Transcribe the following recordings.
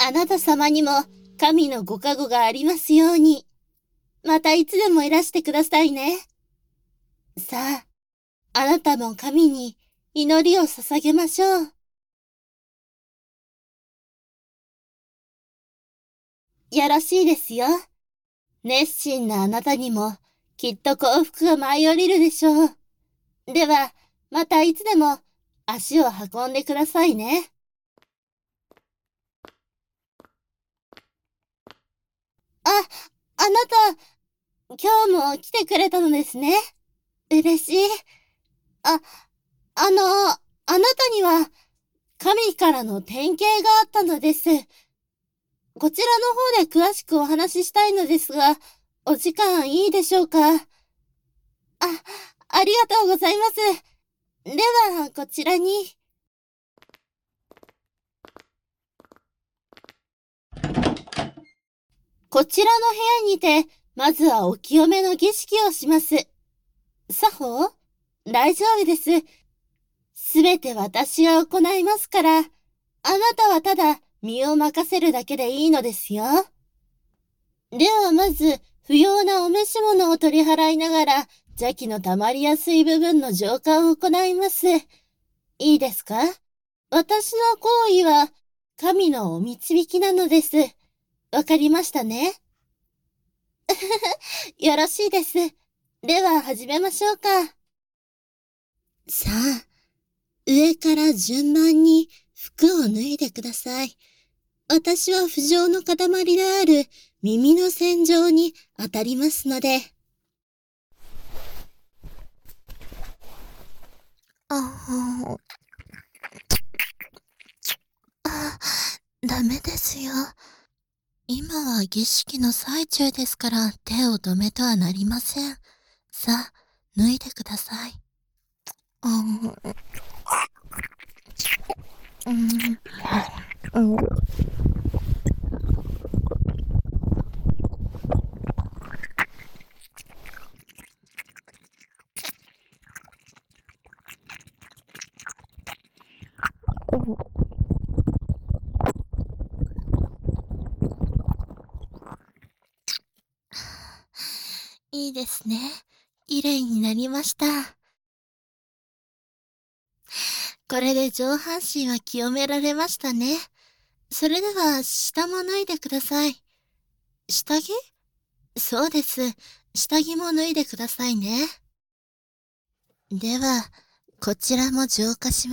あなた様にも神のご加護がありますように。またいつでもいらしてくださいね。さあ、あなたも神に祈りを捧げましょう。よろしいですよ。熱心なあなたにもきっと幸福が舞い降りるでしょう。では、またいつでも足を運んでくださいね。あ、あなた、今日も来てくれたのですね。嬉しい。あ、あなたには神からの典型があったのです。こちらの方で詳しくお話ししたいのですが、お時間いいでしょうか？ありがとうございます。では、こちらに。こちらの部屋にて、まずはお清めの儀式をします。作法？大丈夫です。すべて私が行いますから、あなたはただ身を任せるだけでいいのですよ。ではまず、不要なお召し物を取り払いながら、邪気の溜まりやすい部分の浄化を行います。いいですか？私の行為は、神のお導きなのです。わかりましたね。よろしいです。では始めましょうか。さあ、上から順番に服を脱いでください。私は不浄の塊である耳の洗浄に当たりますので。ダメですよ。今は儀式の最中ですから手を止めとはなりません。さあ、脱いでください。いいですね。綺麗になりました。これで上半身は清められましたね。それでは、下も脱いでください。下着？そうです。下着も脱いでくださいね。では、こちらも浄化します。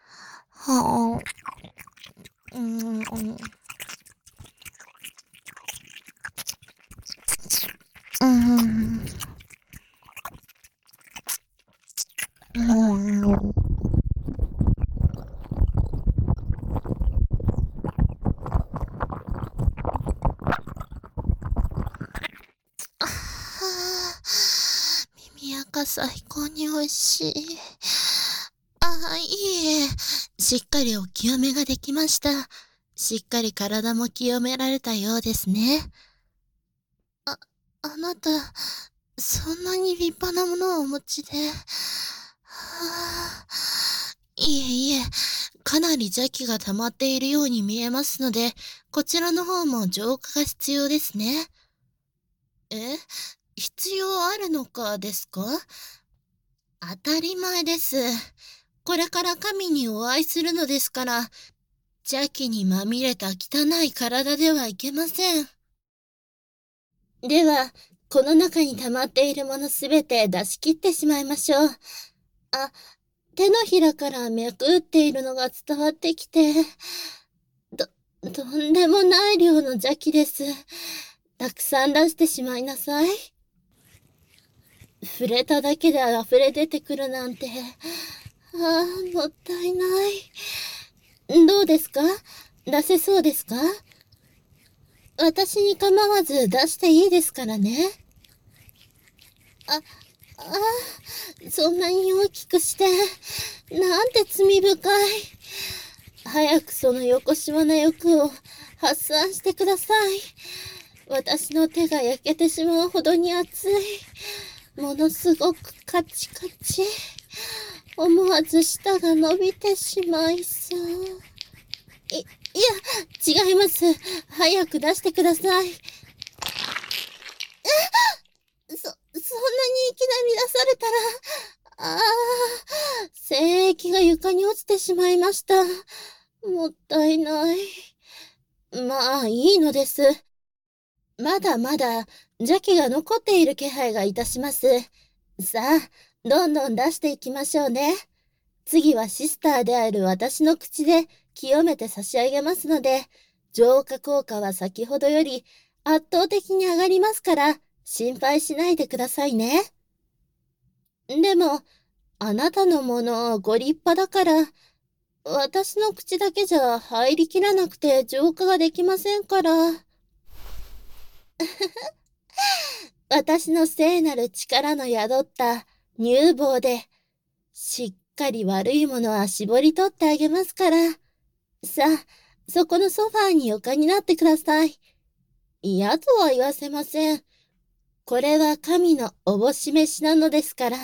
耳垢最高に美味しい。いいえ。しっかりお清めができました。しっかり体も清められたようですね。あなた、そんなに立派なものをお持ちで。いえいえ、かなり邪気が溜まっているように見えますので、こちらの方も浄化が必要ですね。必要あるのかですか？当たり前です。これから神にお会いするのですから、邪気にまみれた汚い体ではいけません。では、この中に溜まっているものすべて出し切ってしまいましょう。手のひらから脈打っているのが伝わってきて、とんでもない量の邪気です。たくさん出してしまいなさい。触れただけで溢れ出てくるなんて、もったいない。どうですか？出せそうですか？私に構わず出していいですからね。そんなに大きくして、なんて罪深い。早くそのよこしまな欲を発散してください。私の手が焼けてしまうほどに熱い。ものすごくカチカチ。思わず舌が伸びてしまいそう。 いや、違います。早く出してください。そんなにいきなり出されたら、精液が床に落ちてしまいました。もったいない。まあ、いいのです。まだまだ邪気が残っている気配がいたします。さあ、どんどん出していきましょうね。次はシスターである私の口で清めて差し上げますので、浄化効果は先ほどより圧倒的に上がりますから、心配しないでくださいね。でも、あなたのものご立派だから、私の口だけじゃ入りきらなくて浄化ができませんから。私の聖なる力の宿った乳房で、しっかり悪いものは絞り取ってあげますから。さあ、そこのソファーに床になってください。嫌とは言わせません。これは神のおぼし飯なのですから。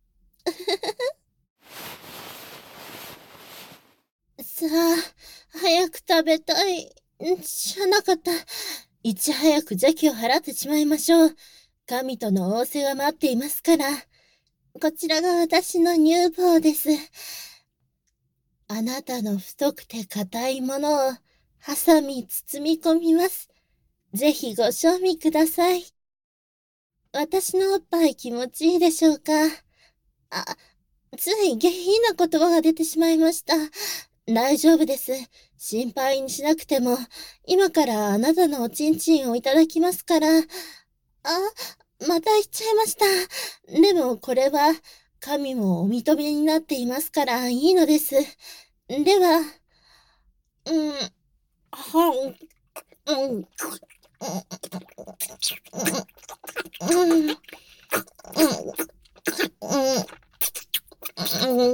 さあ、早く食べたい。じゃなかった。いち早く邪気を払ってしまいましょう。神との仰せが待っていますから。こちらが私の乳房です。あなたの太くて硬いものを、ハサミ包み込みます。ぜひご賞味ください。私のおっぱい気持ちいいでしょうか？あ、つい下品な言葉が出てしまいました。大丈夫です。心配にしなくても、今からあなたのおちんちんをいただきますから。また言っちゃいました。でもこれは、神もお認めになっていますからいいのです。では、うん、はん、うん、うん、うん、うん、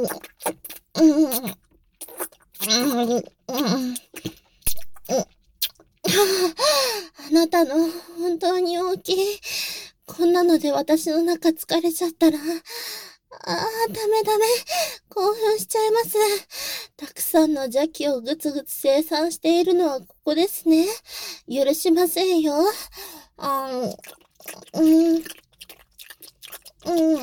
あなたの本当に大きい。こんなので私の中疲れちゃったら。ダメダメ。興奮しちゃいます。たくさんの邪気をぐつぐつ生産しているのはここですね。許しませんよ。うん、うん、うん、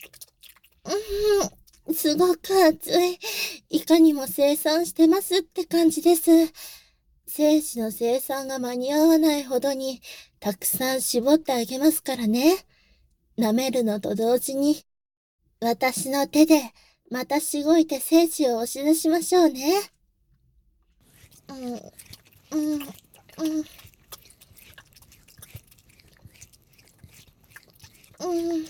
すごく熱い。いかにも生産してますって感じです。精子の生産が間に合わないほどに、たくさん絞ってあげますからね。舐めるのと同時に、私の手で、またしごいて精子を押し出しましょうね。うん、うん、うん、うん、うん。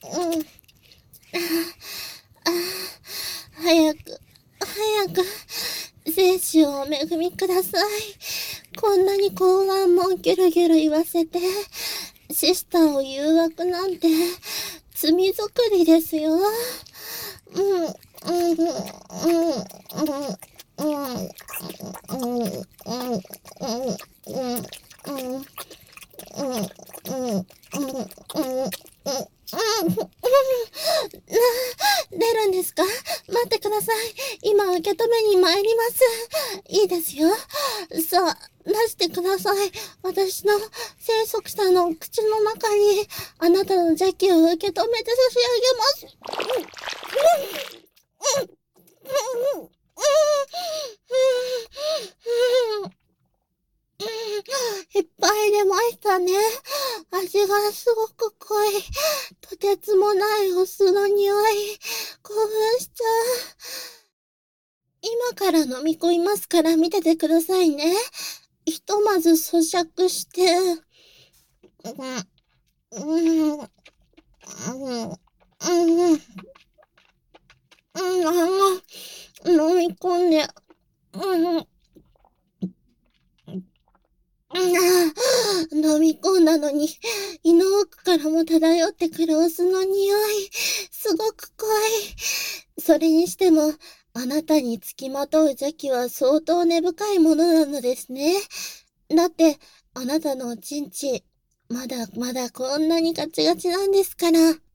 早く、早く、精子をお恵みください。こんなに睾丸もギュルギュル言わせて、シスターを誘惑なんて、罪作りですよ。うん、うん、うん、うん、うん、うん、うん、出るんですか？待ってください。今受け止めに参ります。いいですよ。さあ、出してください。私の生息者の口の中にあなたの邪気を受け止めて差し上げます。いっぱい出ましたね。味がすごく濃い。とてつもないお酢の匂い。興奮しちゃう。今から飲み込みますから見ててくださいね。ひとまず咀嚼して、うん、うん、うん、うん、飲み込んで、うん、飲み込んだのに、胃の奥からも漂ってくるお酢の匂い、すごく濃い。それにしても、あなたにつきまとう邪気は相当根深いものなのですね。だって、あなたのおちんちん、まだまだこんなにガチガチなんですから。